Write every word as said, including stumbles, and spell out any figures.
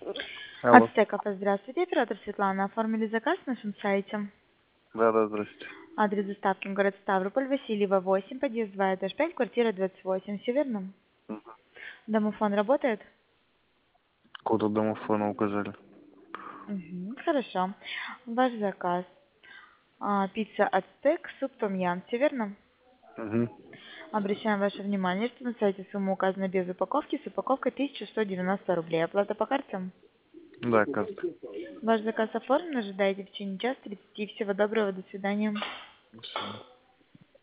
Алло. Ацтека, здравствуйте, оператор Светлана. Оформили заказ на нашем сайте. Да, да, здрасте. Адрес доставки город Ставрополь, Васильева, восемь, подъезд два, этаж пять, квартира двадцать восемь. Все верно? Мгм. Домофон работает? Код домофона указали. Угу, хорошо. Ваш заказ. А, пицца Ацтек, суп том-ям. Все верно? Угу. Обращаем ваше внимание, что на сайте сумма указана без упаковки, с упаковкой тысяча сто девяносто рублей. Оплата по карте? Да, карта. Ваш заказ оформлен, ожидайте в течение часа тридцати. Всего доброго, до свидания. До свидания.